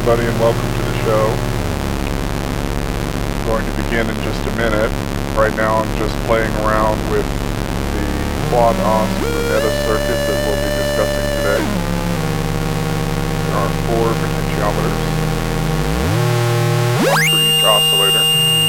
everybody, and welcome to the show. I'm going to begin in just a minute. Right now I'm just playing around with the quad OSC Lunetta circuit that we'll be discussing today. There are 4 potentiometers, one for each oscillator.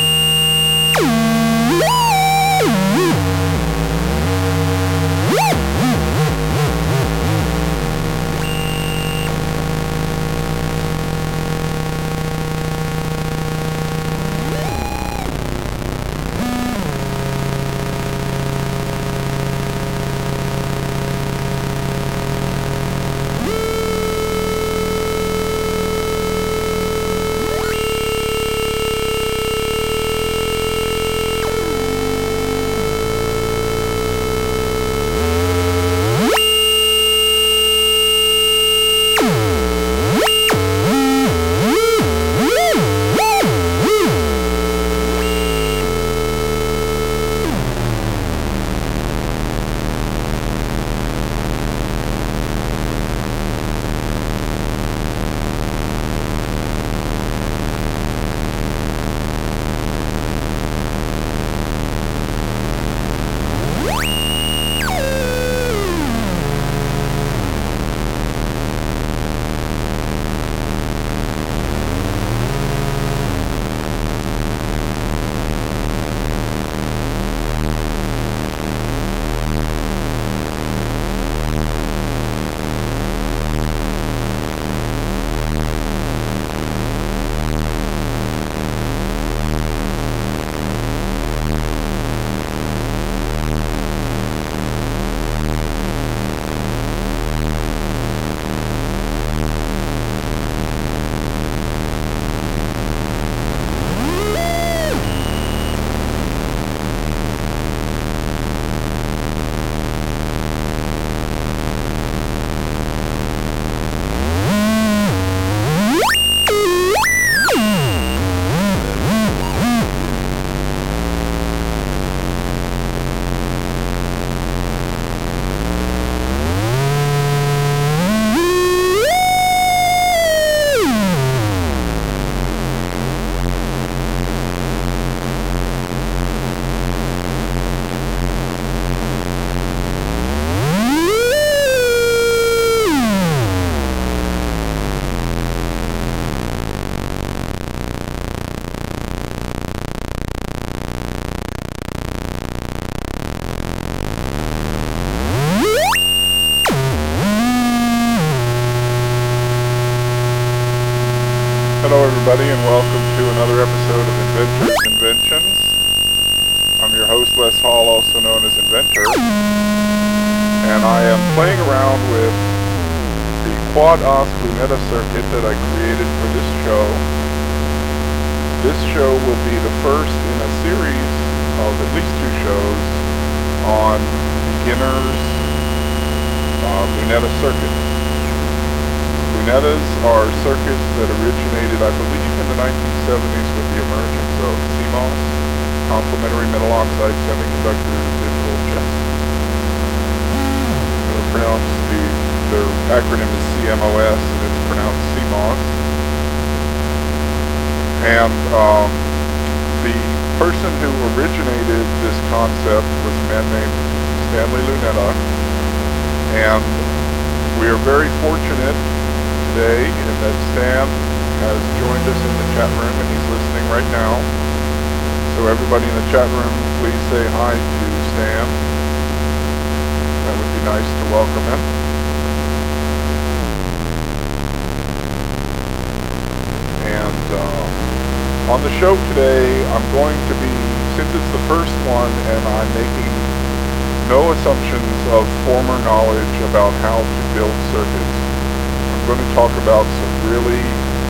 Hello everybody, and welcome to another episode of Inventors Inventions. I'm your host Les Hall, also known as Inventor, and I am playing around with the quad OSC Lunetta circuit that I created for this show. This show will be the first in a series of at least 2 shows on beginners Lunetta circuits. Lunettas are circuits that originated, I believe, in the 1970s with the emergence of CMOS, complementary metal oxide semiconductor digital chips. They're pronounced, their acronym is CMOS, and it's pronounced CMOS. And the person who originated this concept was a man named Stanley Lunetta, and we are very fortunate today in that Stan has joined us in the chat room, and he's listening right now. So everybody in the chat room, please say hi to Stan. That would be nice to welcome him. And on the show today, I'm going to be, since it's the first one and I'm making no assumptions of former knowledge about how to build circuits, I'm going to talk about some really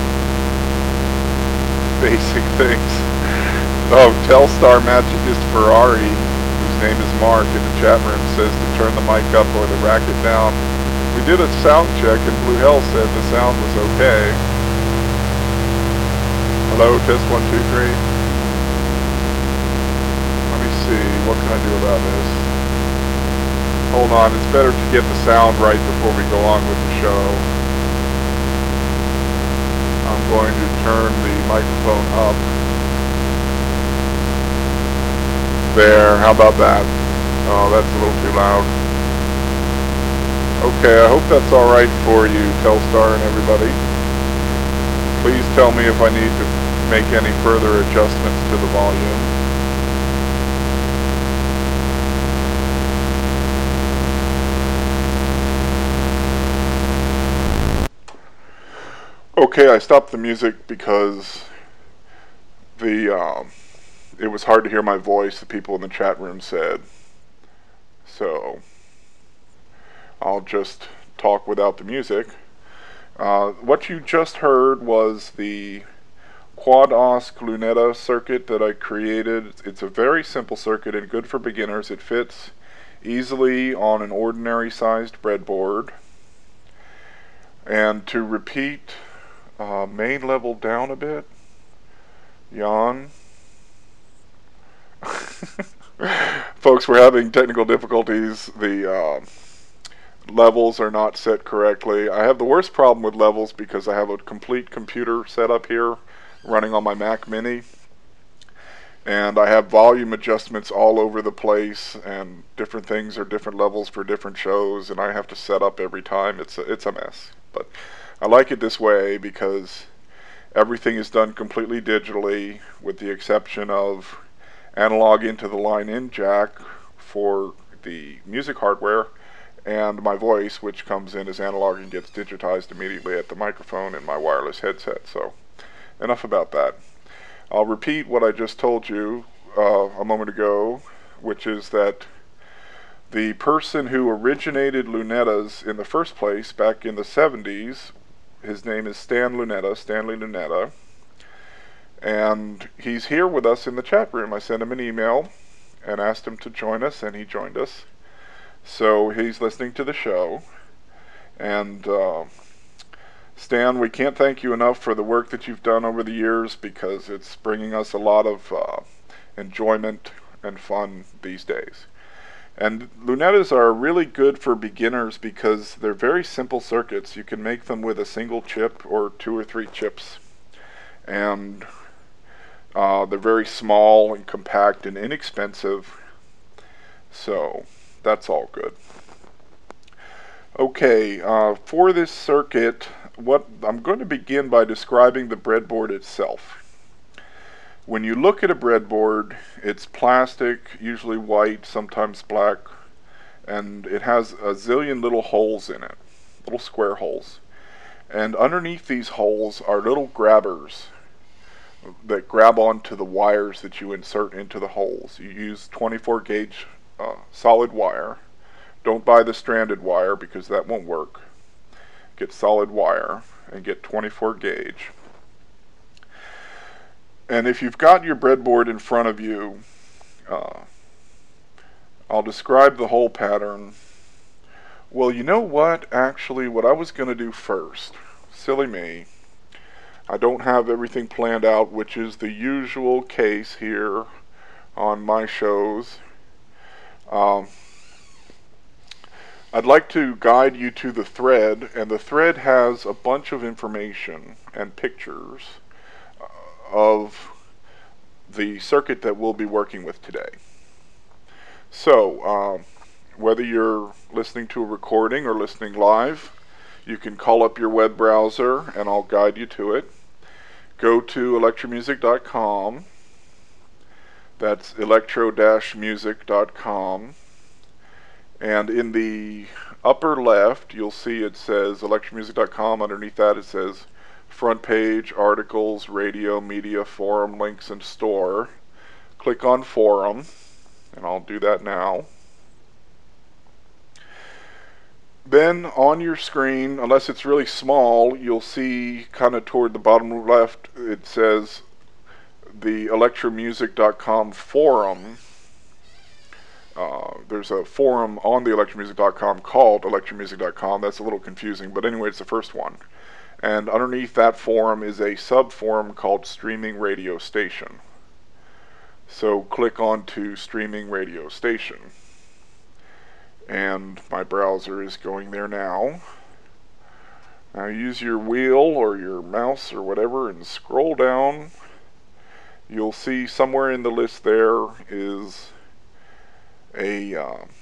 basic things. Oh, Telstar Magicus Ferrari, whose name is Mark in the chat room, says to turn the mic up or the racket down. We did a sound check and Blue Hell said the sound was okay. Hello, test 1, 2, 3. Let me see, what can I do about this? Hold on, it's better to get the sound right before we go on with the show. I'm going to turn the microphone up. There, how about that? Oh, that's a little too loud. Okay, I hope that's alright for you, Telstar and everybody. Please tell me if I need to make any further adjustments to the volume. Okay, I stopped the music because it was hard to hear my voice, the people in the chat room said. So I'll just talk without the music. What you just heard was the Quad-OSC Lunetta circuit that I created. It's a very simple circuit and good for beginners. It fits easily on an ordinary sized breadboard. And to repeat, main level down a bit. Yawn. Folks, we're having technical difficulties. The levels are not set correctly. I have the worst problem with levels because I have a complete computer set up here running on my Mac Mini, and I have volume adjustments all over the place, and different things are different levels for different shows, and I have to set up every time. It's a mess, but I like it this way because everything is done completely digitally, with the exception of analog into the line-in jack for the music hardware, and my voice, which comes in as analog and gets digitized immediately at the microphone in my wireless headset. So enough about that. I'll repeat what I just told you a moment ago, which is that the person who originated Lunettas in the first place back in the 70s, his name is Stanley Lunetta, and he's here with us in the chat room. I sent him an email and asked him to join us, and he joined us. So he's listening to the show. And Stan, we can't thank you enough for the work that you've done over the years, because it's bringing us a lot of enjoyment and fun these days. And Lunettas are really good for beginners because they're very simple circuits. You can make them with a single chip or 2 or 3 chips. And they're very small and compact and inexpensive. So that's all good. Okay, for this circuit, I'm going to begin by describing the breadboard itself. When you look at a breadboard, it's plastic, usually white, sometimes black, and it has a zillion little holes in it, little square holes. And underneath these holes are little grabbers that grab onto the wires that you insert into the holes. You use 24 gauge solid wire. Don't buy the stranded wire because that won't work. Get solid wire and get 24 gauge. And if you've got your breadboard in front of you, I'll describe the hole pattern. Well, you know what? Actually, what I was going to do first, silly me, I don't have everything planned out, which is the usual case here on my shows. I'd like to guide you to the thread, and the thread has a bunch of information and pictures of the circuit that we'll be working with today. So, whether you're listening to a recording or listening live, you can call up your web browser and I'll guide you to it. Go to electromusic.com. That's electro-music.com. And in the upper left, you'll see it says electromusic.com. Underneath that it says front page, articles, radio, media, forum, links, and store. Click on forum, and I'll do that now. Then on your screen, unless it's really small, you'll see kind of toward the bottom left, it says the electromusic.com forum. There's a forum on the electromusic.com called electromusic.com. That's a little confusing, but anyway, it's the first one. And underneath that forum is a sub-forum called Streaming Radio Station. So click on to Streaming Radio Station. And my browser is going there now. Now use your wheel or your mouse or whatever and scroll down. You'll see somewhere in the list there is a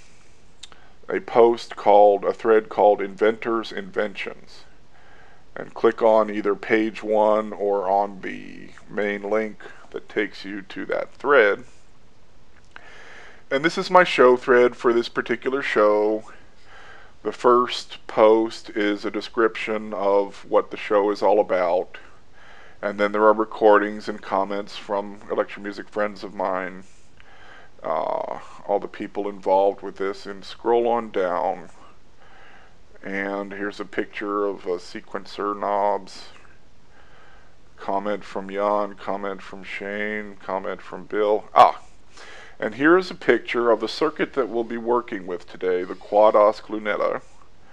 thread called Inventors Inventions. And click on either page 1 or on the main link that takes you to that thread. And this is my show thread for this particular show. The first post is a description of what the show is all about. And then there are recordings and comments from electro music friends of mine, all the people involved with this, and scroll on down. And here's a picture of sequencer knobs. Comment from Jan, comment from Shane, comment from Bill. And here's a picture of the circuit that we'll be working with today, the Quad-Osc Lunetta.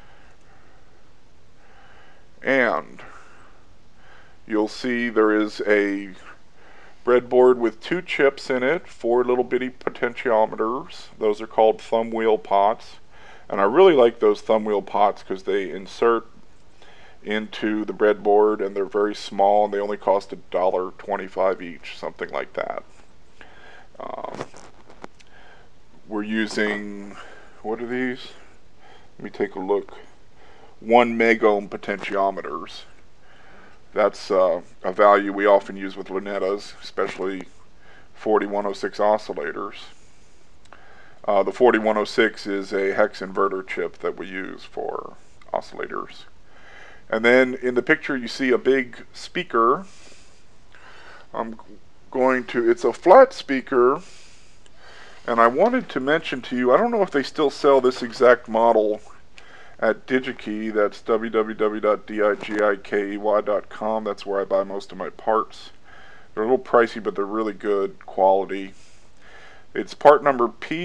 And you'll see there is a breadboard with 2 chips in it, 4 little bitty potentiometers. Those are called thumb wheel pots. And I really like those thumb wheel pots because they insert into the breadboard and they're very small and they only cost $1.25 each, something like that. We're using, what are these? Let me take a look. 1 megohm potentiometers. That's a value we often use with Lunettas, especially 4106 oscillators. The 4106 is a hex inverter chip that we use for oscillators. And then in the picture you see a big speaker. It's a flat speaker, and I wanted to mention to you, I don't know if they still sell this exact model at DigiKey. That's www.digikey.com. That's where I buy most of my parts. They're a little pricey, but they're really good quality. It's part number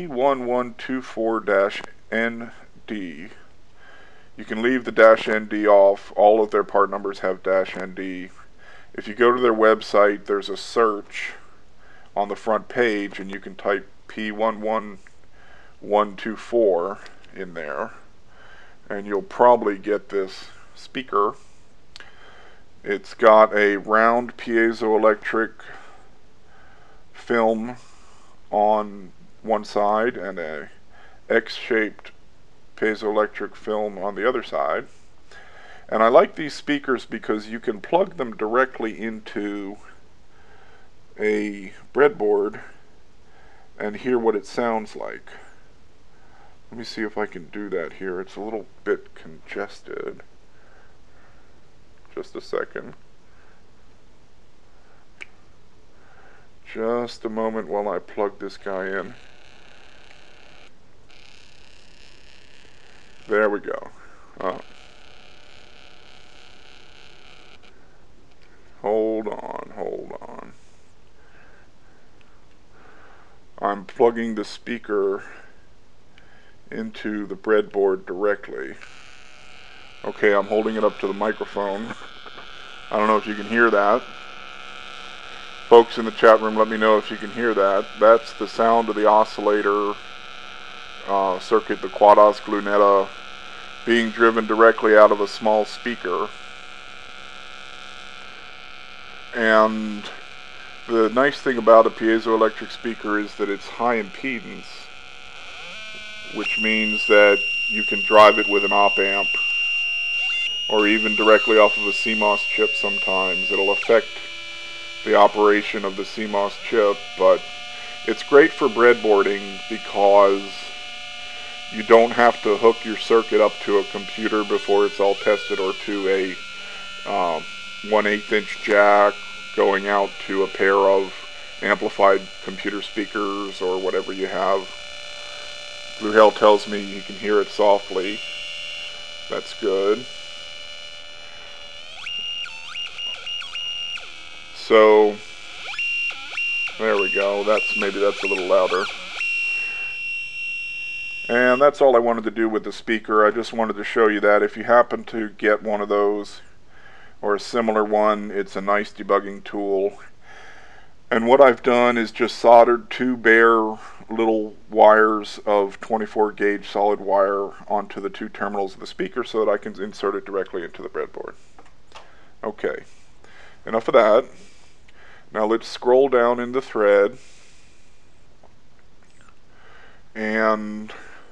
P1124-ND. You can leave the -ND off. All of their part numbers have -ND. If you go to their website, there's a search on the front page, and you can type P11124 in there, and you'll probably get this speaker. It's got a round piezoelectric film on one side and a X-shaped piezoelectric film on the other side. And I like these speakers because you can plug them directly into a breadboard and hear what it sounds like. Let me see if I can do that here. It's a little bit congested. Just a second. Just a moment while I plug this guy in. There we go. Hold on. I'm plugging the speaker into the breadboard directly. Okay, I'm holding it up to the microphone. I don't know if you can hear that. Folks in the chat room, let me know if you can hear that. That's the sound of the oscillator circuit, the Quad-Osc Lunetta, being driven directly out of a small speaker. And the nice thing about a piezoelectric speaker is that it's high impedance, which means that you can drive it with an op-amp or even directly off of a CMOS chip sometimes. It'll affect the operation of the CMOS chip, but it's great for breadboarding because you don't have to hook your circuit up to a computer before it's all tested, or to a 1/8 inch jack going out to a pair of amplified computer speakers or whatever you have. Blue Hell tells me you can hear it softly. That's good. So there we go. Maybe that's a little louder. And that's all I wanted to do with the speaker. I just wanted to show you that if you happen to get one of those or a similar one, it's a nice debugging tool. And what I've done is just soldered 2 bare little wires of 24 gauge solid wire onto the two terminals of the speaker so that I can insert it directly into the breadboard. Okay, enough of that. Now let's scroll down in the thread, and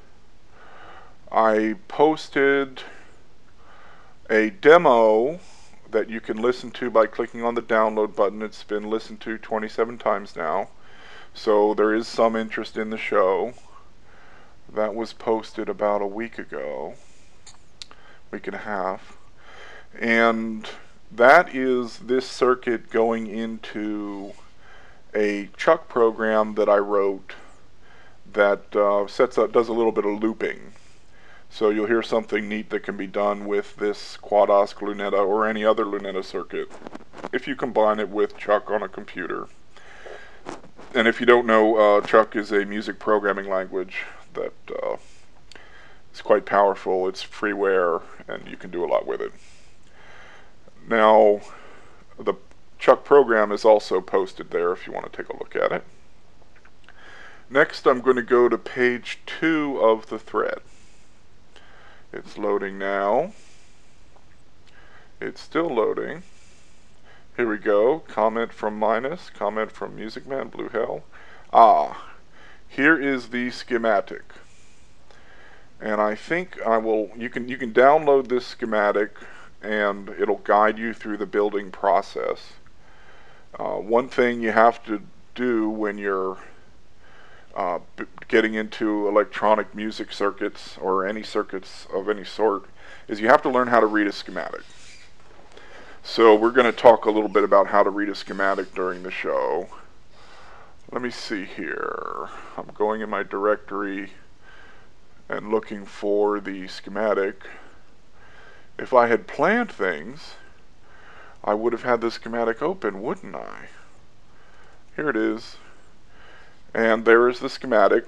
I posted a demo that you can listen to by clicking on the download button. It's been listened to 27 times now, so there is some interest in the show. That was posted about a week ago, week and a half, and that is this circuit going into a Chuck program that I wrote that does a little bit of looping. So you'll hear something neat that can be done with this Quad-OSC Lunetta or any other Lunetta circuit if you combine it with Chuck on a computer. And if you don't know, Chuck is a music programming language that is quite powerful. It's freeware, and you can do a lot with it. Now, the Chuck program is also posted there if you want to take a look at it. Next, I'm going to go to page 2 of the thread. It's loading now. It's still loading. Here we go. Comment from Minus. Comment from Music Man Blue Hell. Here is the schematic. And I think I will. You can download this schematic, and it'll guide you through the building process. One thing you have to do when you're getting into electronic music circuits or any circuits of any sort is you have to learn how to read a schematic. So we're going to talk a little bit about how to read a schematic during the show. Let me see here. I'm going in my directory and looking for the schematic. If I had planned things, I would have had the schematic open, wouldn't I? Here it is. And there is the schematic.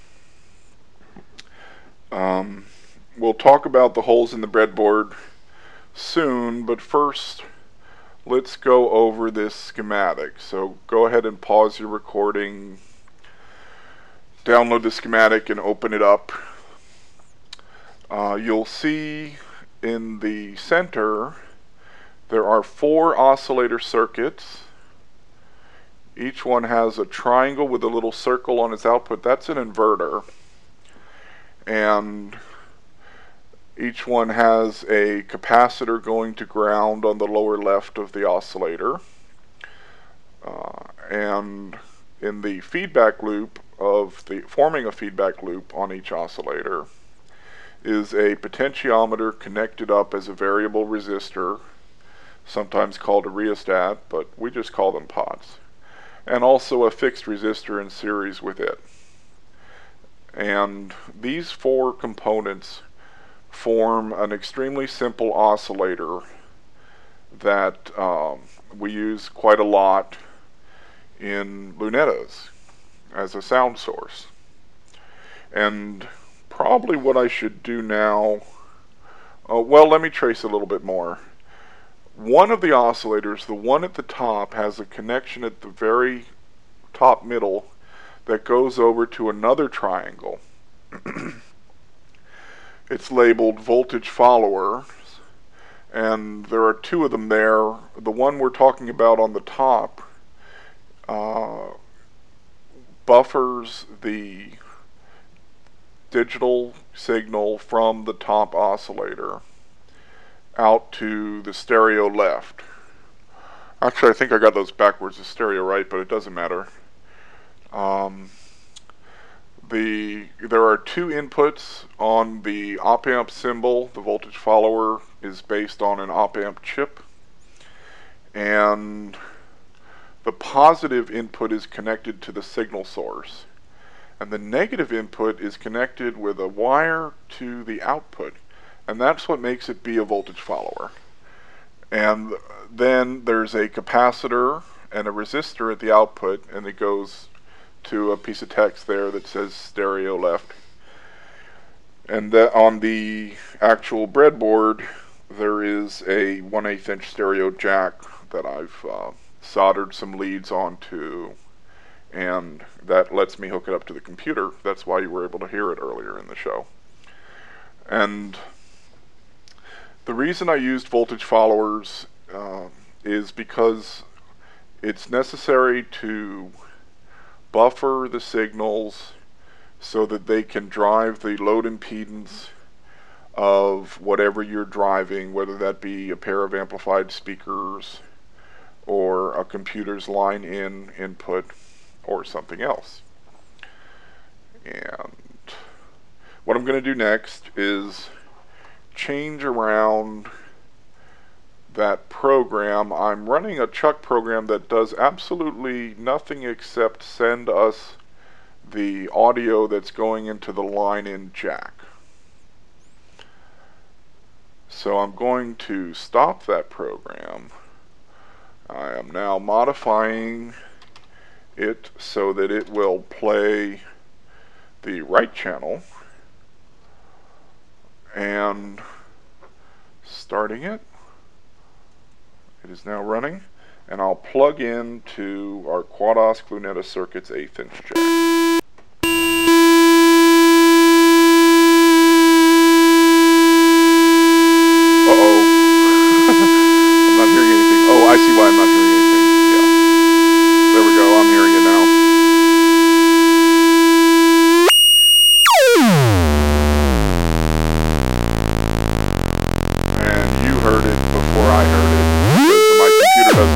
We'll talk about the holes in the breadboard soon, but first let's go over this schematic. So go ahead and pause your recording, download the schematic, and open it up. You'll see in the center there are 4 oscillator circuits. Each one has a triangle with a little circle on its output. That's an inverter. And each one has a capacitor going to ground on the lower left of the oscillator. And in the feedback loop forming a feedback loop on each oscillator is a potentiometer connected up as a variable resistor, sometimes called a rheostat, but we just call them pots. And also a fixed resistor in series with it. And these 4 components form an extremely simple oscillator that we use quite a lot in Lunettas as a sound source. And probably what I should do now, well, let me trace a little bit more. One of the oscillators, the one at the top, has a connection at the very top middle that goes over to another triangle. It's labeled voltage followers, and there are 2 of them there. The one we're talking about on the top buffers the digital signal from the top oscillator out to the stereo left. Actually, I think I got those backwards, the stereo right, but it doesn't matter. There are 2 inputs on the op-amp symbol. The voltage follower is based on an op-amp chip, and the positive input is connected to the signal source, and the negative input is connected with a wire to the output, and that's what makes it be a voltage follower. And then there's a capacitor and a resistor at the output, and it goes to a piece of text there that says stereo left. And on the actual breadboard there is a 1/8 inch stereo jack that I've soldered some leads onto, and that lets me hook it up to the computer. That's why you were able to hear it earlier in the show. And the reason I used voltage followers is because it's necessary to buffer the signals so that they can drive the load impedance of whatever you're driving, whether that be a pair of amplified speakers or a computer's line in input or something else. And what I'm going to do next is change around that program. I'm running a Chuck program that does absolutely nothing except send us the audio that's going into the line-in jack. So I'm going to stop that program. I am now modifying it so that it will play the right channel, and starting it. It is now running, and I'll plug into our Quad-OSC Lunetta Circuits 1/8 inch jack. I see why I'm not hearing anything. Yeah. There we go. I'm hearing it now. And you heard it before I heard it. Because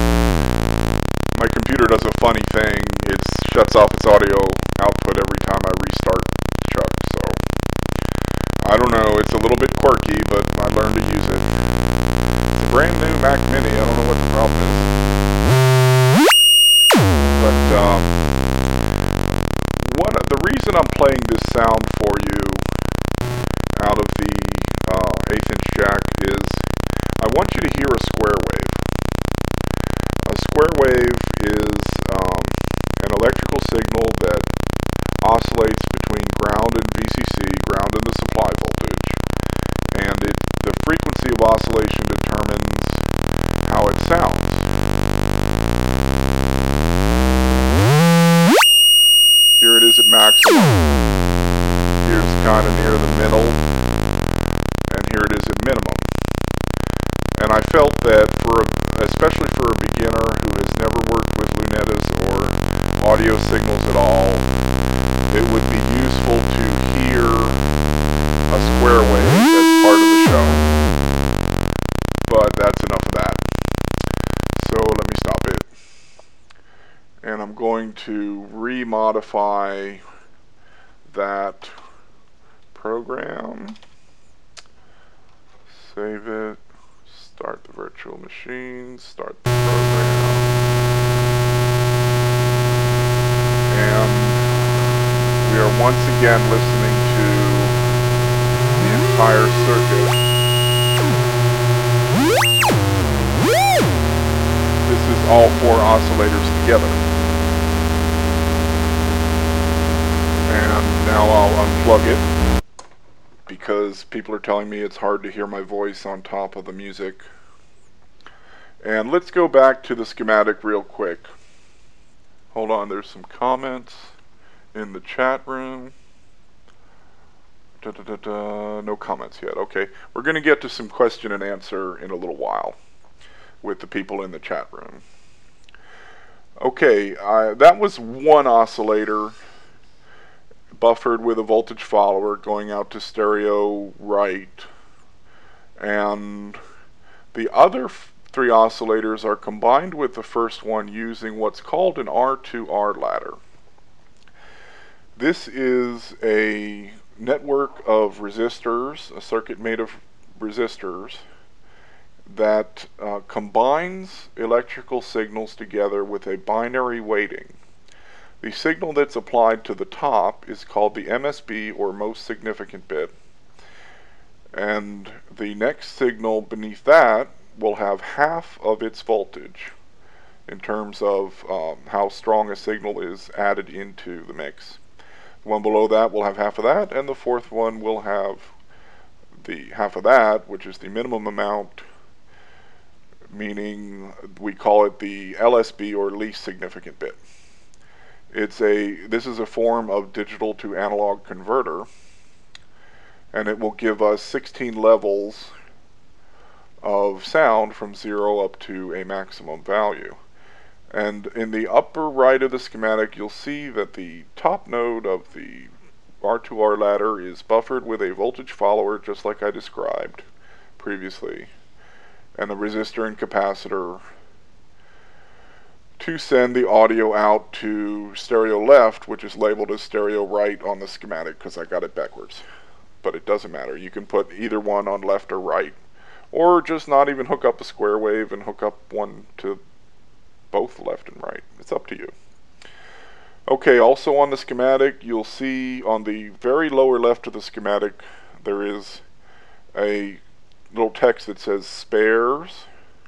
my computer does a funny thing. It shuts off its audio output every time I restart Chuck. So I don't know. It's a little bit quirky, but I learned to use it. Brand new Mac Mini. I don't know what the problem is, but the reason I'm playing this sound for you out of the 1/8 inch jack is I want you to hear a square wave. A square wave is an electrical signal that oscillates between ground and VCC, ground and the supply voltage, and the frequency of oscillation determines how it sounds. Here it is at maximum. Here's kind of near the middle, and here it is at minimum. And I felt that especially for a beginner who has never worked with Lunettas or audio signals at all, it would be useful to hear a square wave as part of the show. But that's enough of that. So let me stop it. And I'm going to remodify that program. Save it. Start the virtual machine. Start the program. And we are once again listening to the entire circuit. This is all 4 oscillators together. And now I'll unplug it because people are telling me it's hard to hear my voice on top of the music. And let's go back to the schematic real quick. Hold on, there's some comments in the chat room. No comments yet. Okay, we're going to get to some question and answer in a little while with the people in the chat room. Okay, that was one oscillator buffered with a voltage follower going out to stereo right, and the other 3 oscillators are combined with the first one using what's called an R2R ladder. This is a network of resistors, a circuit made of resistors that combines electrical signals together with a binary weighting. The signal that's applied to the top is called the MSB, or most significant bit, and the next signal beneath that will have half of its voltage in terms of how strong a signal is added into the mix. The one below that will have half of that, and the fourth one will have the half of that, which is the minimum amount, meaning we call it the LSB, or least significant bit. This is a form of digital to analog converter, and it will give us 16 levels of sound from 0 up to a maximum value. And in the upper right of the schematic, you'll see that the top node of the R2R ladder is buffered with a voltage follower, just like I described previously, and the resistor and capacitor to send the audio out to stereo left, which is labeled as stereo right on the schematic because I got it backwards. But it doesn't matter. You can put either one on left or right, or just not even hook up a square wave and hook up one to both left and right. It's up to you. Okay, also on the schematic, you'll see on the very lower left of the schematic, there is a little text that says spares,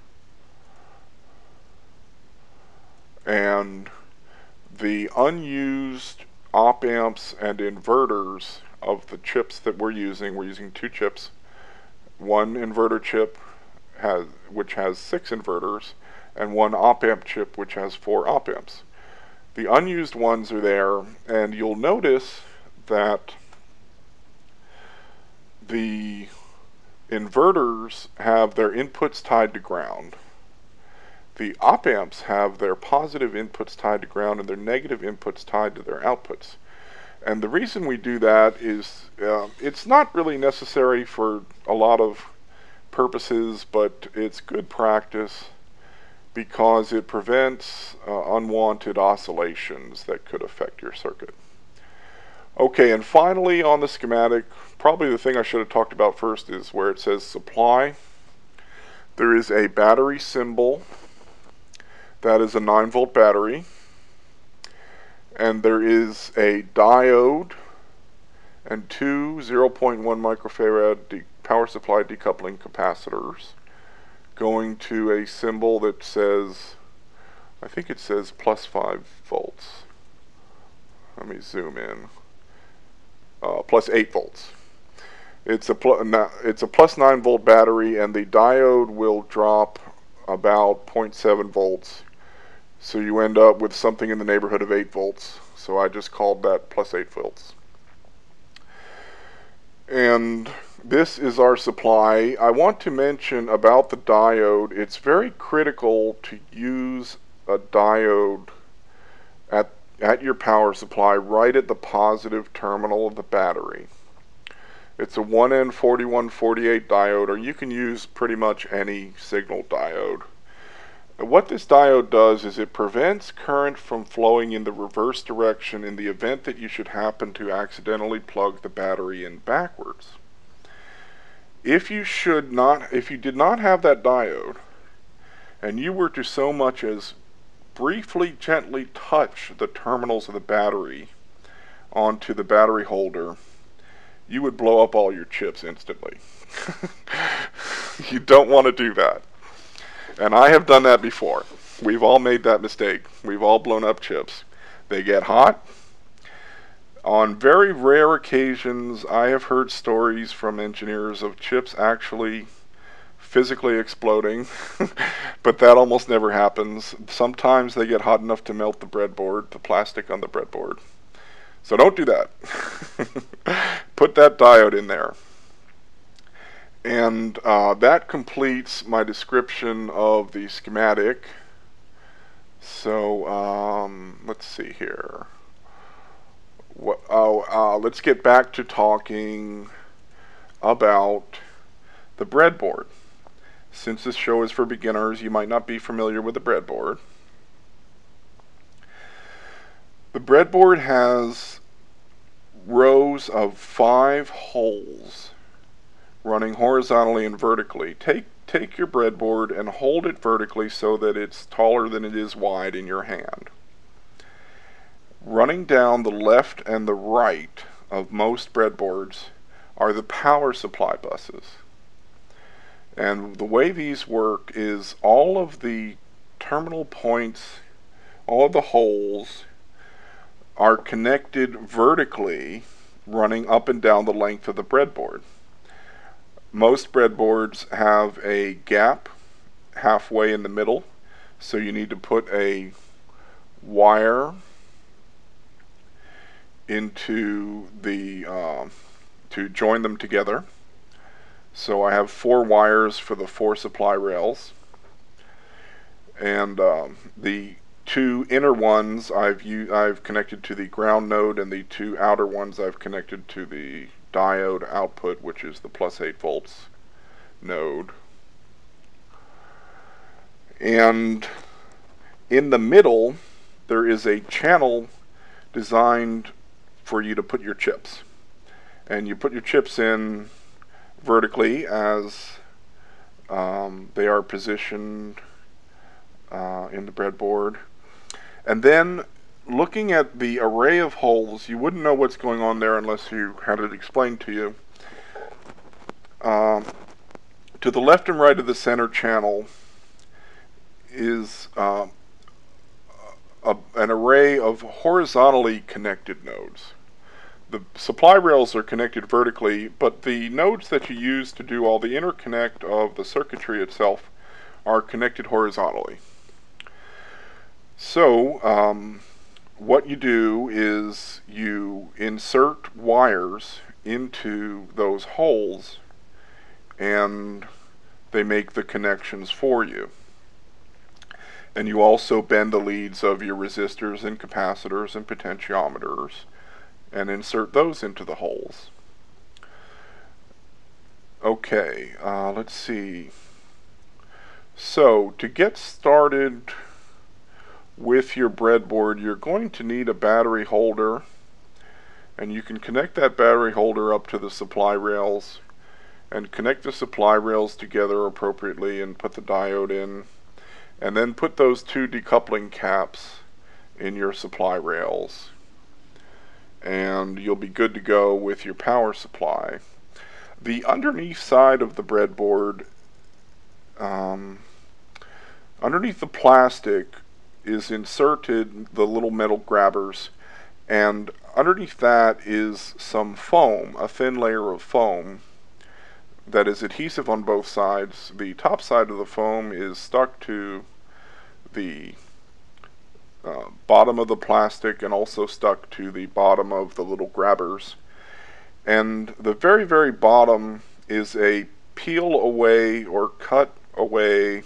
and the unused op amps and inverters of the chips that we're using 2 chips. One inverter chip which has 6 inverters, and one op amp chip which has 4 op amps. The unused ones are there, and you'll notice that the inverters have their inputs tied to ground. The op amps have their positive inputs tied to ground and their negative inputs tied to their outputs. And the reason we do that is it's not really necessary for a lot of purposes, but it's good practice because it prevents unwanted oscillations that could affect your circuit. Okay, and finally on the schematic, probably the thing I should have talked about first is where it says supply. There is a battery symbol. That is a 9-volt battery. And there is a diode and 2 0.1 microfarad power supply decoupling capacitors going to a symbol that says, I think it says plus 5 volts. Let me zoom in. Plus 8 volts. It's a plus 9 volt battery, and the diode will drop about 0.7 volts. So you end up with something in the neighborhood of 8 volts. So I just called that plus 8 volts. And this is our supply. I want to mention about the diode, it's very critical to use a diode at your power supply right at the positive terminal of the battery. It's a 1N4148 diode, or you can use pretty much any signal diode. And what this diode does is it prevents current from flowing in the reverse direction in the event that you should happen to accidentally plug the battery in backwards. If you did not have that diode, and you were to so much as briefly gently touch the terminals of the battery onto the battery holder, you would blow up all your chips instantly. You don't want to do that. And I have done that before. We've all made that mistake. We've all blown up chips. They get hot. On very rare occasions, I have heard stories from engineers of chips actually physically exploding, but that almost never happens. Sometimes they get hot enough to melt the breadboard, the plastic on the breadboard. So don't do that. Put that diode in there. And that completes my description of the schematic. So let's see here. Let's get back to talking about the breadboard. Since this show is for beginners, you might not be familiar with the breadboard. The breadboard has rows of 5 holes running horizontally and vertically. Take your breadboard and hold it vertically so that it's taller than it is wide in your hand. Running down the left and the right of most breadboards are the power supply buses. And the way these work is all of the terminal points, all of the holes are connected vertically, running up and down the length of the breadboard. Most breadboards have a gap halfway in the middle, so you need to put a wire into the to join them together. So I have 4 wires for the 4 supply rails, and the 2 inner ones I've connected to the ground node, and the 2 outer ones I've connected to the diode output, which is the plus 8 volts node. And in the middle there is a channel designed for you to put your chips, and you put your chips in vertically as they are positioned in the breadboard. And then, looking at the array of holes, you wouldn't know what's going on there unless you had it explained to you. To the left and right of the center channel is an array of horizontally connected nodes. The supply rails are connected vertically, but the nodes that you use to do all the interconnect of the circuitry itself are connected horizontally. So what you do is you insert wires into those holes, and they make the connections for you. And you also bend the leads of your resistors and capacitors and potentiometers and insert those into the holes. Okay, let's see. So to get started with your breadboard, you're going to need a battery holder, and you can connect that battery holder up to the supply rails and connect the supply rails together appropriately and put the diode in, and then put those 2 decoupling caps in your supply rails, and you'll be good to go with your power supply. The underneath side of the breadboard, underneath the plastic, is inserted the little metal grabbers, and underneath that is some foam, a thin layer of foam that is adhesive on both sides. The top side of the foam is stuck to the bottom of the plastic and also stuck to the bottom of the little grabbers. And the very, very bottom is a peel away or cut away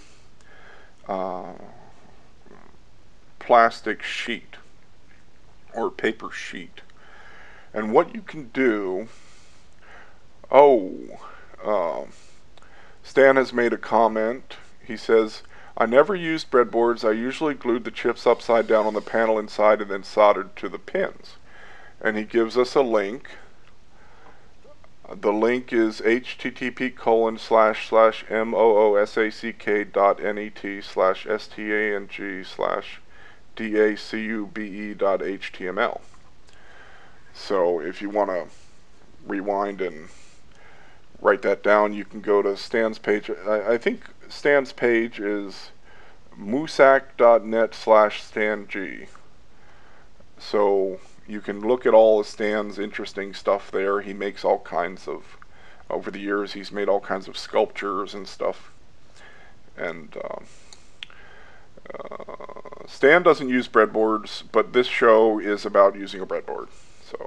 plastic sheet or paper sheet. And what you can do, Stan has made a comment. He says, I never used breadboards. I usually glued the chips upside down on the panel inside and then soldered to the pins. And he gives us a link. The link is http://moosack.net/stang/dacube.html. So if you want to rewind and write that down, you can go to Stan's page. I think Stan's page is moosack.net/StanG. So you can look at all of Stan's interesting stuff there. He makes all kinds of, over the years, he's made all kinds of sculptures and stuff. And Stan doesn't use breadboards, but this show is about using a breadboard. So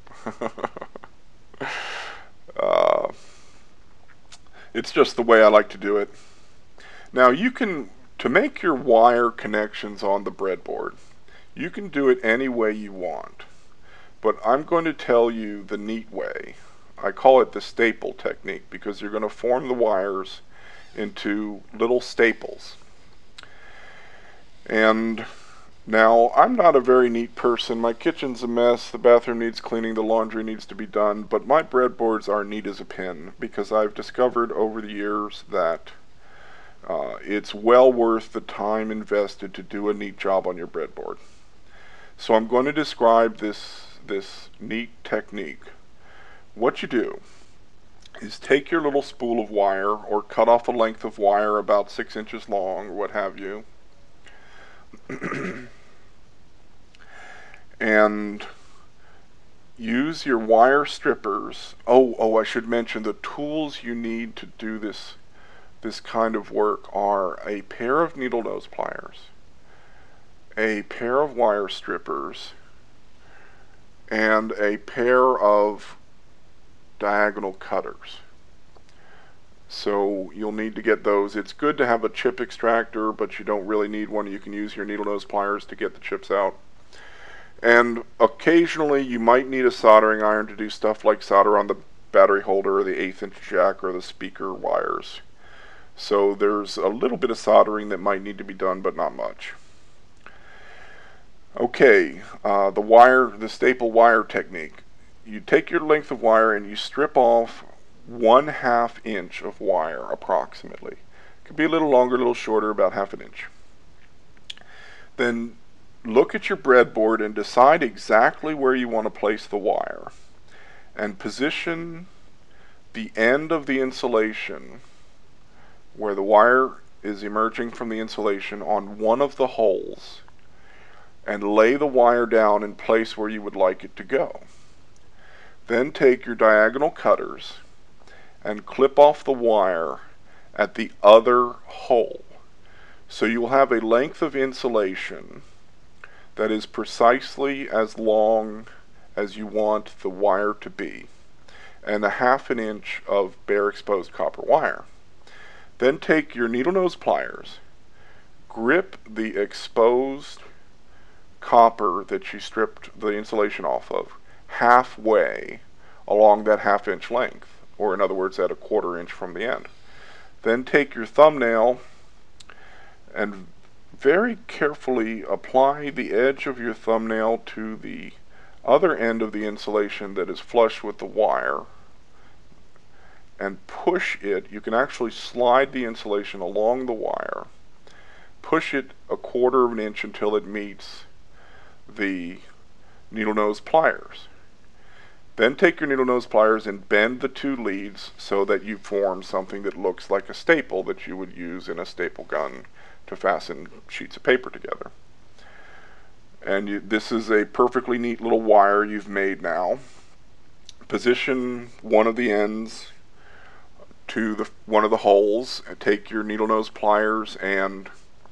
it's just the way I like to do it. Now you can, to make your wire connections on the breadboard, you can do it any way you want, but I'm going to tell you the neat way. I call it the staple technique because you're going to form the wires into little staples. And now, I'm not a very neat person. My kitchen's a mess, the bathroom needs cleaning, the laundry needs to be done, but my breadboards are neat as a pin because I've discovered over the years that it's well worth the time invested to do a neat job on your breadboard. So I'm going to describe this neat technique. What you do is take your little spool of wire, or cut off a length of wire about 6 inches long, or what have you, and use your wire strippers. I should mention the tools you need to do this kind of work are a pair of needle nose pliers, a pair of wire strippers, and a pair of diagonal cutters. So you'll need to get those. It's good to have a chip extractor, but you don't really need one. You can use your needle nose pliers to get the chips out. And occasionally you might need a soldering iron to do stuff like solder on the battery holder or the 1/8 inch jack or the speaker wires. So there's a little bit of soldering that might need to be done, but not much. Okay, the staple wire technique. You take your length of wire and you strip off 1/2 inch of wire approximately. It could be a little longer, a little shorter, about 1/2 inch. Then look at your breadboard and decide exactly where you want to place the wire, and position the end of the insulation where the wire is emerging from the insulation on one of the holes, and lay the wire down in place where you would like it to go. Then take your diagonal cutters and clip off the wire at the other hole. So you will have a length of insulation that is precisely as long as you want the wire to be, and 1/2 inch of bare exposed copper wire. Then take your needle nose pliers, grip the exposed copper that you stripped the insulation off of halfway along that 1/2 inch length, or in other words at 1/4 inch from the end. Then take your thumbnail and very carefully apply the edge of your thumbnail to the other end of the insulation that is flush with the wire, and push it. You can actually slide the insulation along the wire, push it 1/4 inch until it meets the needle nose pliers. Then take your needle nose pliers and bend the two leads so that you form something that looks like a staple that you would use in a staple gun to fasten sheets of paper together. And this is a perfectly neat little wire you've made now. Position one of the ends to one of the holes, and take your needle nose pliers and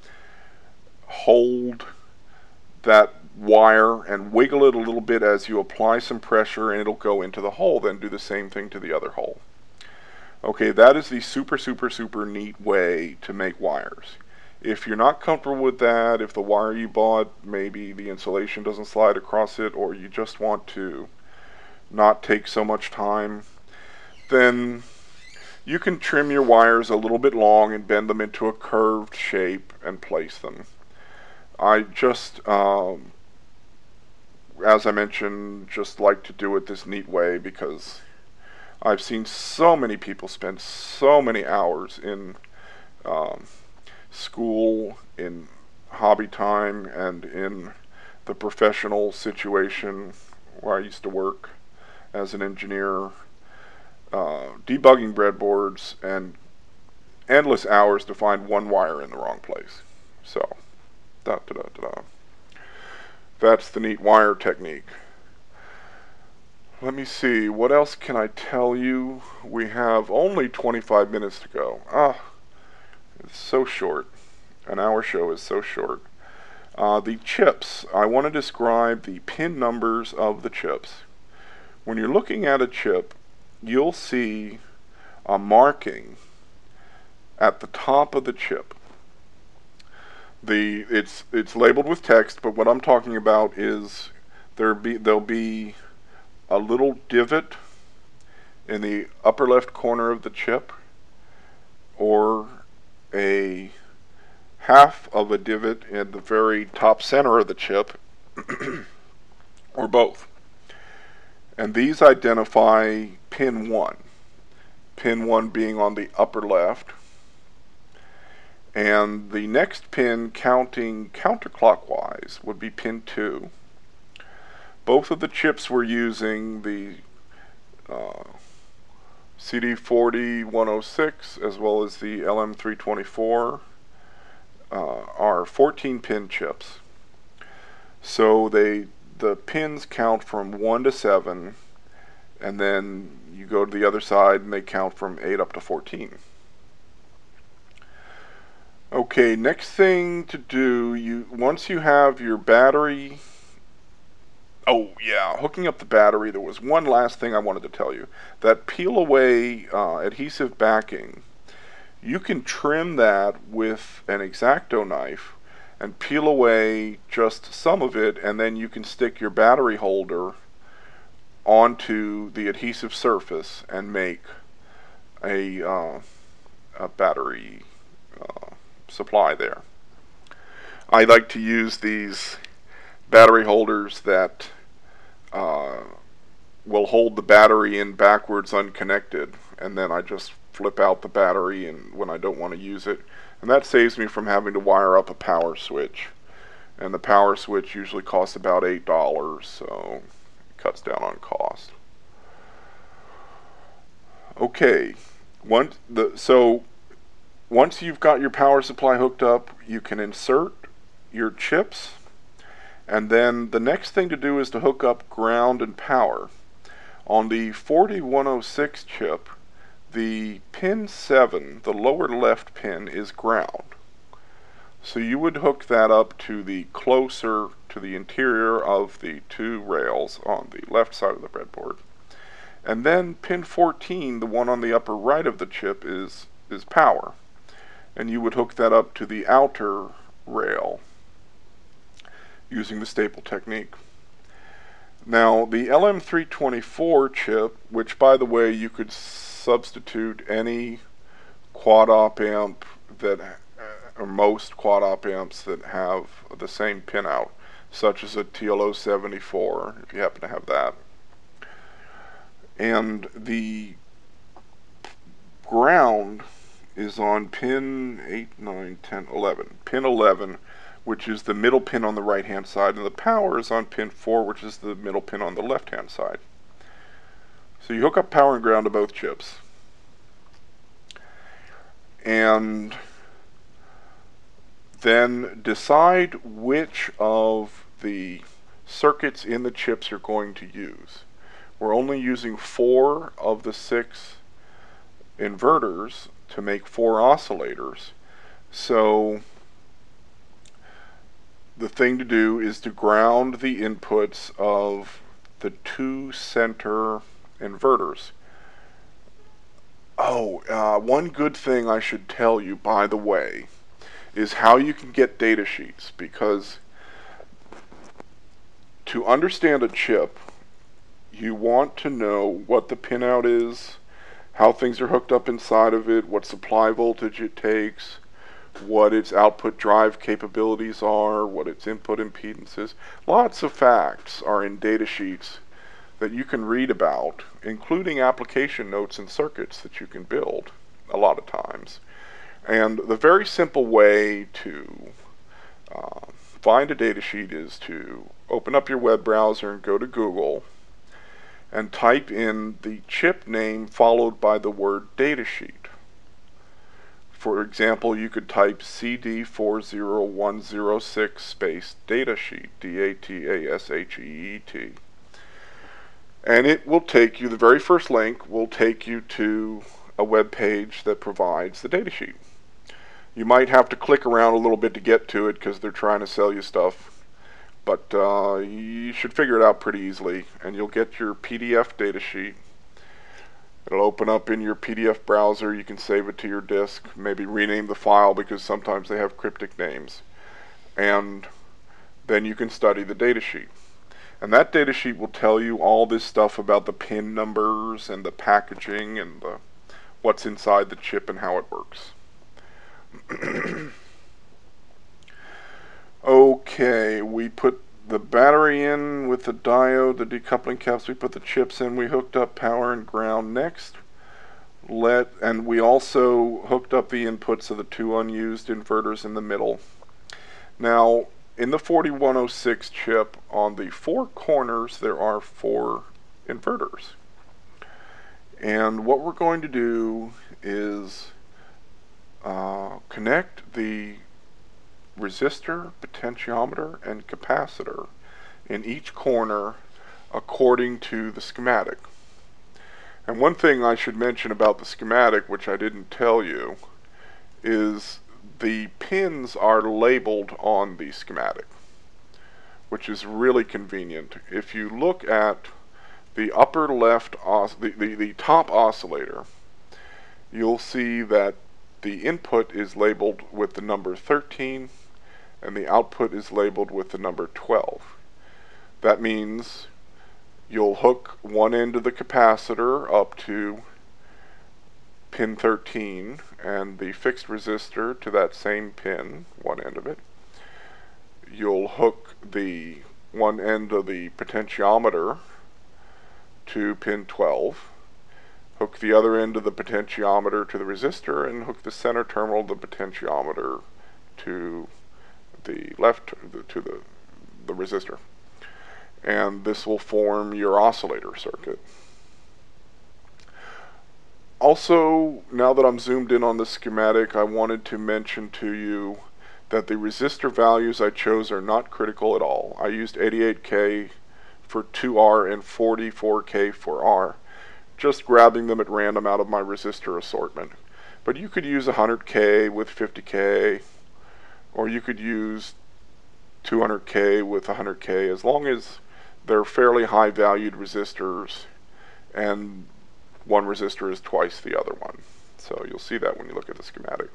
hold that wire and wiggle it a little bit as you apply some pressure, and it'll go into the hole. Then do the same thing to the other hole. Okay, that is the super neat way to make wires. If you're not comfortable with that, if the wire you bought, maybe the insulation doesn't slide across it, or you just want to not take so much time, then you can trim your wires a little bit long and bend them into a curved shape and place them. I just, as I mentioned, just like to do it this neat way because I've seen so many people spend so many hours in school, in hobby time, and in the professional situation where I used to work as an engineer, debugging breadboards, and endless hours to find one wire in the wrong place. So, that's the neat wire technique. Let me see, what else can I tell you? We have only 25 minutes to go. It's so short. An hour show is so short. The chips. I want to describe the pin numbers of the chips. When you're looking at a chip, you'll see a marking at the top of the chip. It's labeled with text, but what I'm talking about is there'll be a little divot in the upper left corner of the chip, or a half of a divot in the very top center of the chip, or both. And these identify pin 1. Pin 1 being on the upper left, and the next pin counting counterclockwise would be pin 2. Both of the chips we're using, the CD40-106 as well as the LM324, are 14-pin chips. So the pins count from 1 to 7, and then you go to the other side and they count from 8 up to 14. Okay, next thing to do, once you have your battery Oh yeah, hooking up the battery, there was one last thing I wanted to tell you. That peel away adhesive backing, you can trim that with an X-Acto knife and peel away just some of it, and then you can stick your battery holder onto the adhesive surface and make a battery supply there. I like to use these battery holders that uh, will hold the battery in backwards unconnected, and then I just flip out the battery and when I don't want to use it, and that saves me from having to wire up a power switch, and the power switch usually costs about $8, so it cuts down on cost. Okay, so once you've got your power supply hooked up, you can insert your chips, and then the next thing to do is to hook up ground and power. On the 4106 chip, the pin 7, the lower left pin, is ground. So you would hook that up to the closer to the interior of the two rails on the left side of the breadboard. And then pin 14, the one on the upper right of the chip, is power. And you would hook that up to the outer rail using the staple technique. Now, the LM324 chip, which by the way you could substitute any quad op amp that, or most quad op amps that have the same pinout, such as a TLO74, if you happen to have that. And the ground is on pin 8, 9, 10, 11. Pin 11, which is the middle pin on the right hand side, and the power is on pin 4, which is the middle pin on the left hand side. So you hook up power and ground to both chips, and then decide which of the circuits in the chips you're going to use. We're only using 4 of the 6 inverters to make 4 oscillators, so the thing to do is to ground the inputs of the 2 center inverters. One good thing I should tell you, by the way, is how you can get data sheets, because to understand a chip, you want to know what the pinout is, how things are hooked up inside of it, what supply voltage it takes, what its output drive capabilities are, what its input impedance is. Lots of facts are in data sheets that you can read about, including application notes and circuits that you can build a lot of times. And the very simple way to find a data sheet is to open up your web browser and go to Google and type in the chip name followed by the word datasheet. For example, you could type CD40106 space datasheet, DATASHEET, and it will take you, the very first link will take you to a web page that provides the datasheet. You might have to click around a little bit to get to it because they're trying to sell you stuff, but you should figure it out pretty easily, and you'll get your PDF datasheet. It'll open up in your PDF browser. You can save it to your disk, maybe rename the file because sometimes they have cryptic names, and then you can study the datasheet. And that datasheet will tell you all this stuff about the pin numbers and the packaging and what's inside the chip and how it works. Okay, we put the battery in with the diode, the decoupling caps, we put the chips in, we hooked up power and ground next. And we also hooked up the inputs of the 2 unused inverters in the middle. Now, in the 4106 chip, on the 4 corners there are 4 inverters. And what we're going to do is connect the resistor, potentiometer, and capacitor in each corner according to the schematic. And one thing I should mention about the schematic, which I didn't tell you, is the pins are labeled on the schematic, which is really convenient. If you look at the upper left, the top oscillator, you'll see that the input is labeled with the number 13 and the output is labeled with the number 12. That means you'll hook one end of the capacitor up to pin 13 and the fixed resistor to that same pin, one end of it. You'll hook the one end of the potentiometer to pin 12, hook the other end of the potentiometer to the resistor, and hook the center terminal of the potentiometer to the left, to the resistor. And this will form your oscillator circuit. Also, now that I'm zoomed in on the schematic, I wanted to mention to you that the resistor values I chose are not critical at all. I used 88K for 2R and 44K for R, just grabbing them at random out of my resistor assortment. But you could use 100K with 50K, or you could use 200K with 100K, as long as they're fairly high valued resistors and one resistor is twice the other one. So you'll see that when you look at the schematic.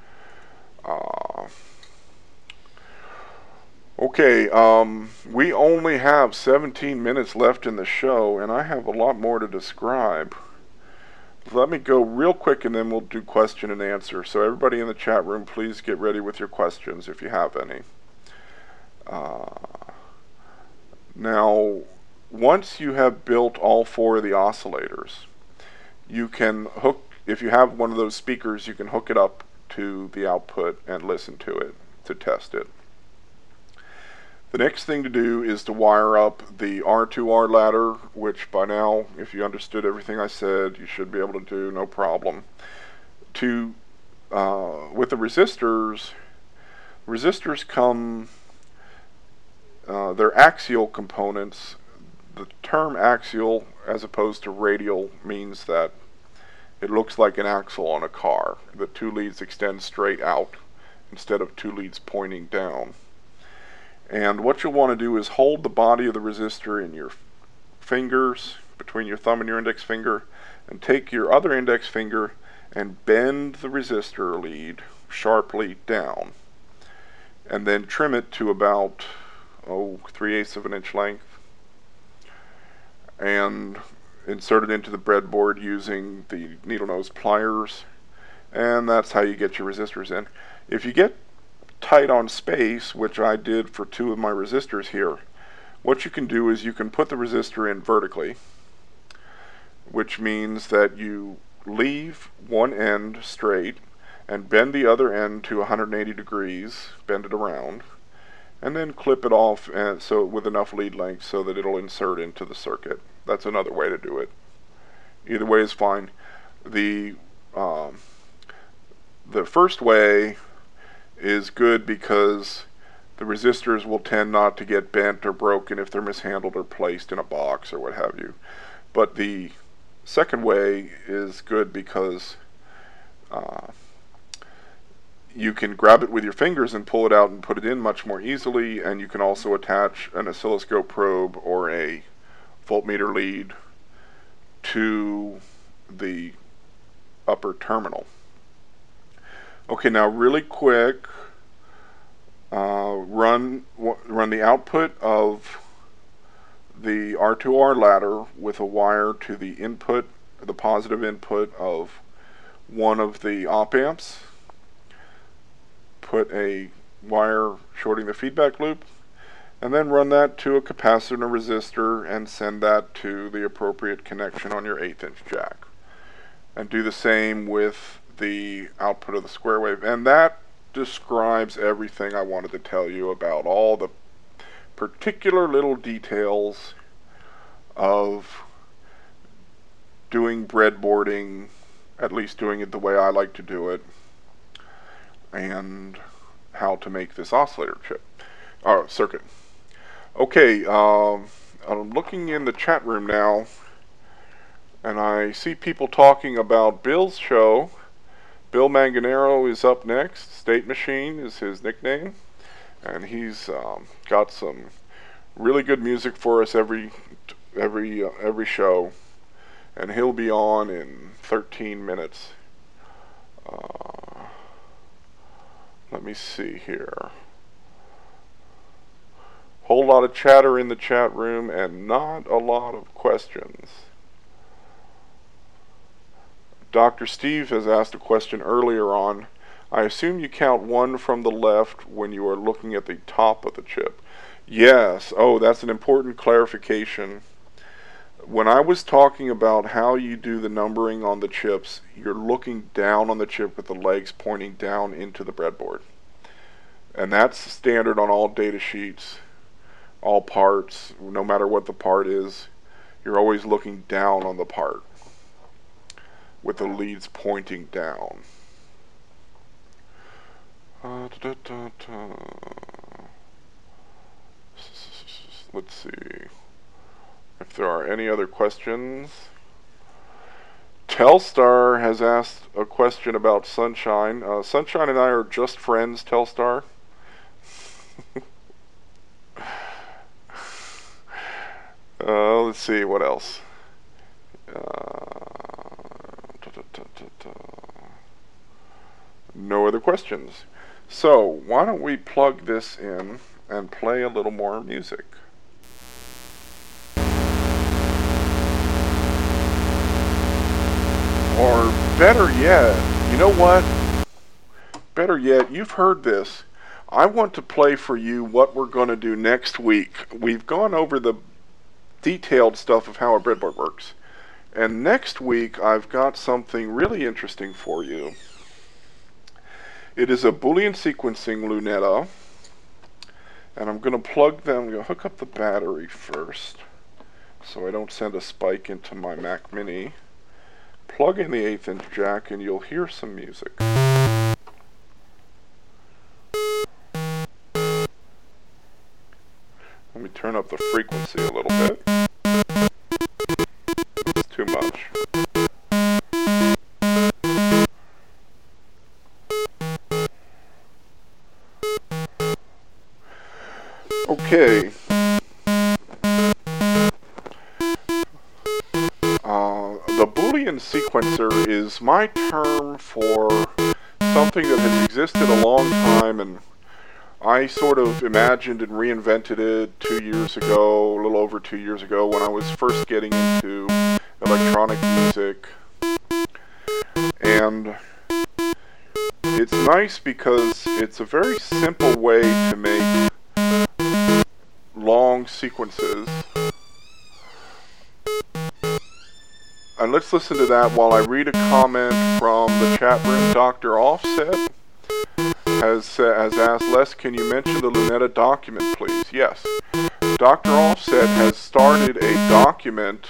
Okay, we only have 17 minutes left in the show, and I have a lot more to describe. Let me go real quick and then we'll do question and answer. So everybody in the chat room, please get ready with your questions if you have any. Now, once you have built all four of the oscillators, you can hook, if you have one of those speakers, you can hook it up to the output and listen to it, to test it. The next thing to do is to wire up the R2R ladder, which by now, if you understood everything I said, you should be able to do no problem. With the resistors come, they're axial components. The term axial, as opposed to radial, means that it looks like an axle on a car. The two leads extend straight out instead of two leads pointing down. And what you'll want to do is hold the body of the resistor in your fingers, between your thumb and your index finger, and take your other index finger and bend the resistor lead sharply down. And then trim it to about 3/8 of an inch length. And insert it into the breadboard using the needle nose pliers, and that's how you get your resistors in. If you get tight on space, which I did for two of my resistors here, what you can do is you can put the resistor in vertically, which means that you leave one end straight and bend the other end to 180 degrees, bend it around, and then clip it off and so with enough lead length so that it'll insert into the circuit. That's another way to do it. Either way is fine. The first way is good because the resistors will tend not to get bent or broken if they're mishandled or placed in a box or what have you. But the second way is good because you can grab it with your fingers and pull it out and put it in much more easily, and you can also attach an oscilloscope probe or a voltmeter lead to the upper terminal. Okay, now really quick, run the output of the R2R ladder with a wire to the input, the positive input of one of the op amps. Put a wire shorting the feedback loop, and then run that to a capacitor and a resistor and send that to the appropriate connection on your 1/8 inch jack. And do the same with the output of the square wave. And that describes everything I wanted to tell you about all the particular little details of doing breadboarding, at least doing it the way I like to do it, and how to make this oscillator chip or circuit. Okay, I'm looking in the chat room now, and I see people talking about Bill's show. Bill Manganero is up next. State Machine is his nickname, and he's got some really good music for us every show, and he'll be on in 13 minutes. Let me see here. Whole lot of chatter in the chat room and not a lot of questions. Dr. Steve has asked a question earlier on. I assume you count one from the left when you are looking at the top of the chip. Yes. Oh, that's an important clarification. When I was talking about how you do the numbering on the chips, you're looking down on the chip with the legs pointing down into the breadboard. And that's standard on all data sheets, all parts, no matter what the part is. You're always looking down on the part with the leads pointing down. Let's see if there are any other questions. Telstar has asked a question about Sunshine. Sunshine and I are just friends, Telstar. Let's see, what else? No other questions. So, why don't we plug this in and play a little more music? Or better yet, you know what? Better yet, you've heard this. I want to play for you what we're going to do next week. We've gone over the detailed stuff of how a breadboard works. And next week, I've got something really interesting for you. It is a Boolean sequencing Lunetta. And I'm going to plug them, I'm going to hook up the battery first, so I don't send a spike into my Mac Mini. Plug in the 1/8 inch jack and you'll hear some music. Let me turn up the frequency a little bit. It's too much. Okay. The Boolean sequencer is my term for something that has existed a long time, and I sort of imagined and reinvented it 2 years ago, a little over 2 years ago, when I was first getting into electronic music. And it's nice because it's a very simple way to make long sequences. And let's listen to that while I read a comment from the chat room. Dr. Offset has asked, Les, can you mention the Lunetta document, please? Yes. Dr. Offset has started a document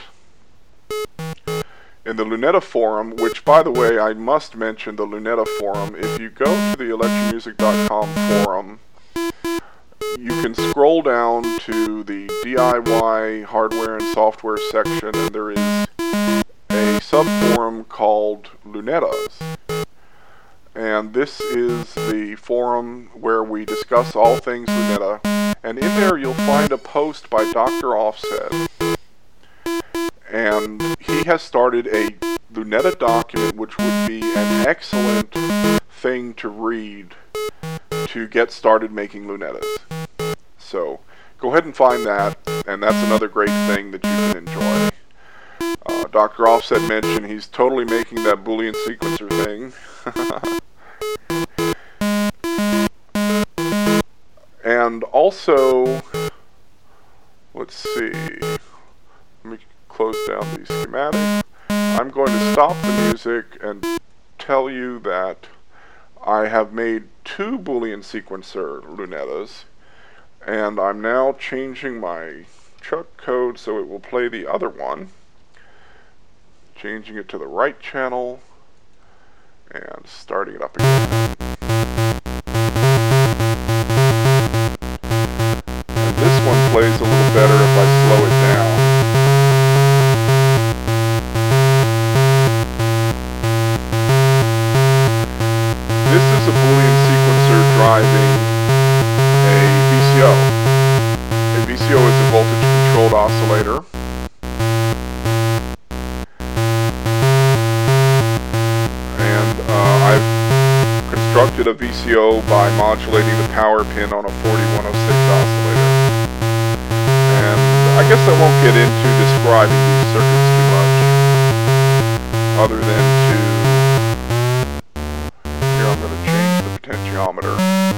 in the Lunetta forum, which, by the way, I must mention the Lunetta forum. If you go to the electromusic.com forum, you can scroll down to the DIY hardware and software section, and there is a subforum called Lunettas. And this is the forum where we discuss all things Lunetta. And in there you'll find a post by Dr. Offset. And he has started a Lunetta document, which would be an excellent thing to read to get started making Lunettas. So go ahead and find that, and that's another great thing that you can enjoy. Dr. Offset mentioned he's totally making that Boolean sequencer thing. And also, let's see, let me close down the schematic. I'm going to stop the music and tell you that I have made 2 Boolean sequencer Lunettas, and I'm now changing my chuck code so it will play the other one. Changing it to the right channel and starting it up again. And this one plays a little better if I slow it down. This is a Boolean sequencer driving a VCO. A VCO is a a VCO by modulating the power pin on a 4106 oscillator. And I guess I won't get into describing these circuits too much, other than to, here I'm going to change the potentiometer.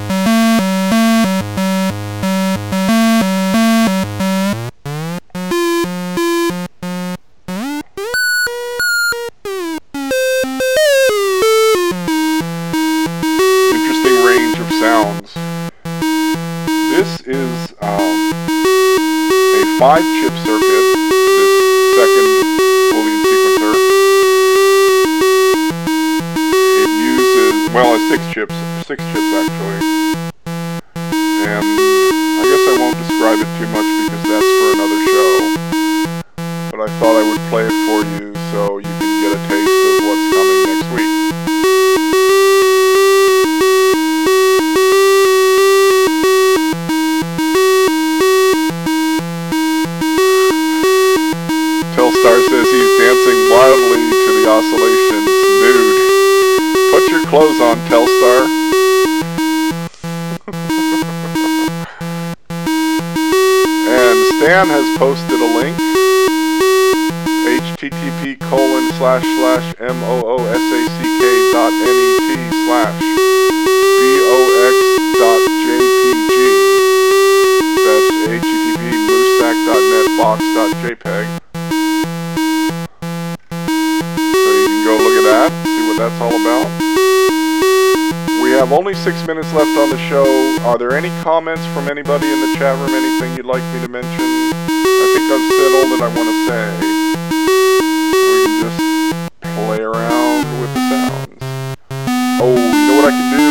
Sounds. This is a 5-chip circuit, this second Boolean sequencer. It uses, well, it's 6 chips actually. And I guess I won't describe it too much because that's for another show. But I thought I would play it for you so you can get a taste of what's coming next week. Telstar says he's dancing wildly to the oscillations, nude. Put your clothes on, Telstar. And Stan has posted a link, http://mosack.net/box.jpg. That's http://mosack.net/box.jpg. See what that's all about. We have only 6 minutes left on the show. Are there any comments from anybody in the chat room? Anything you'd like me to mention? I think I've said all that I want to say. We can just play around with the sounds. Oh, you know what I can do?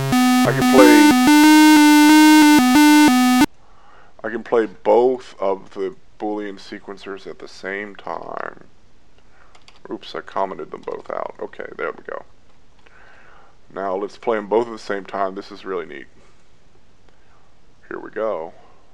I can play both of the Boolean sequencers at the same time. Oops, I commented them both out. Okay, there we go. Now let's play them both at the same time. This is really neat. Here we go.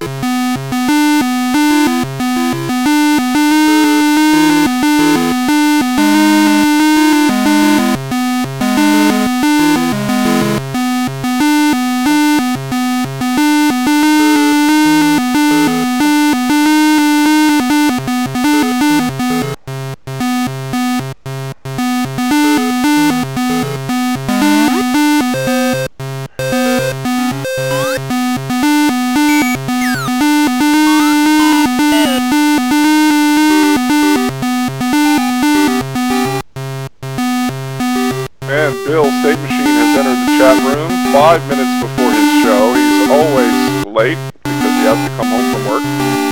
And Bill State Machine has entered the chat room 5 minutes before his show. He's always late because he has to come home from work.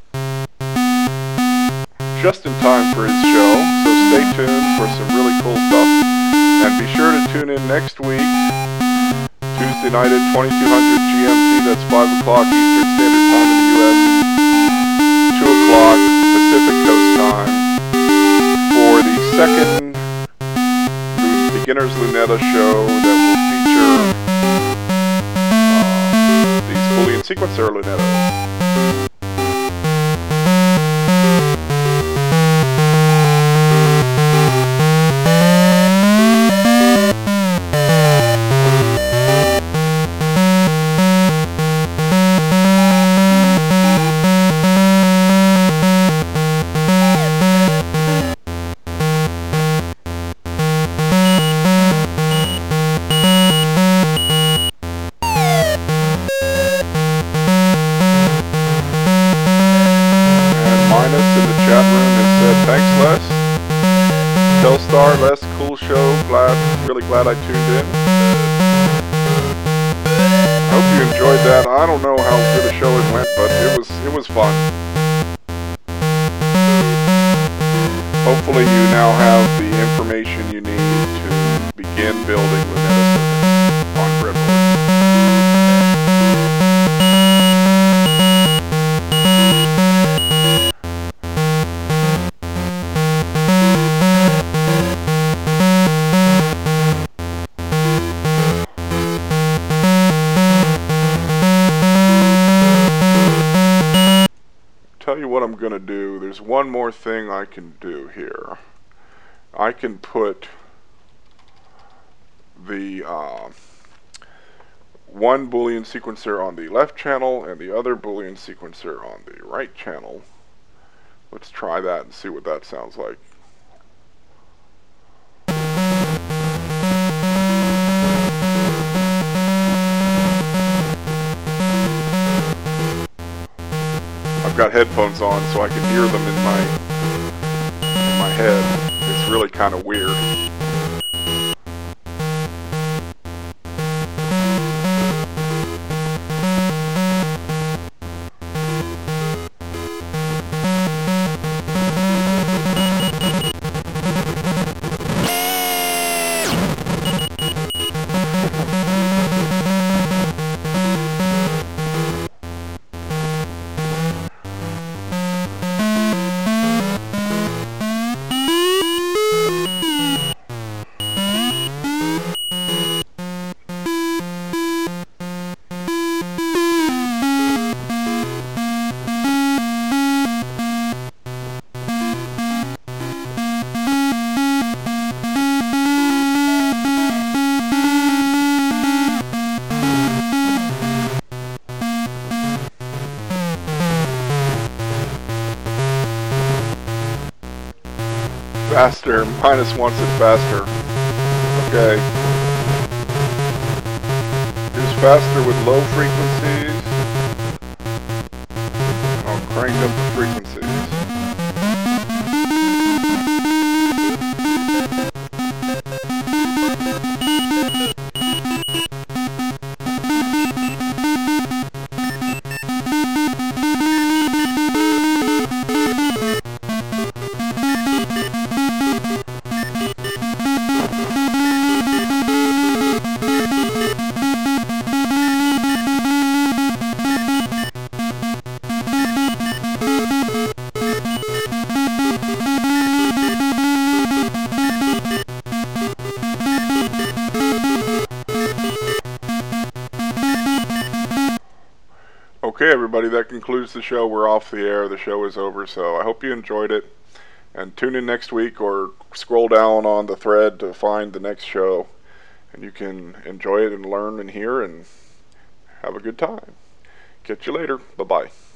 Just in time for his show, so stay tuned for some really cool stuff. And be sure to tune in next week, Tuesday night at 2200 GMT, that's 5 o'clock Eastern Standard Time in the US, 2 o'clock Pacific Coast Time, for the second Beginner's Lunetta show that will feature these Boolean sequencer Lunettas. Telstar, Les, cool show. Really glad I tuned in. I hope you enjoyed that. I don't know how good a show it went, but it was fun. Hopefully you now have the information you need to begin building Lunetta circuits on breadboard. Tell you what I'm going to do. There's one more thing I can do here. I can put the one Boolean sequencer on the left channel and the other Boolean sequencer on the right channel. Let's try that and see what that sounds like. I've got headphones on so I can hear them in my head. It's really kind of weird. Faster, minus wants it faster. Okay. Here's faster with low frequencies. I'll crank up the frequencies. Okay, everybody, that concludes the show. We're off the air. The show is over, so I hope you enjoyed it. And tune in next week or scroll down on the thread to find the next show. And you can enjoy it and learn and hear and have a good time. Catch you later. Bye-bye.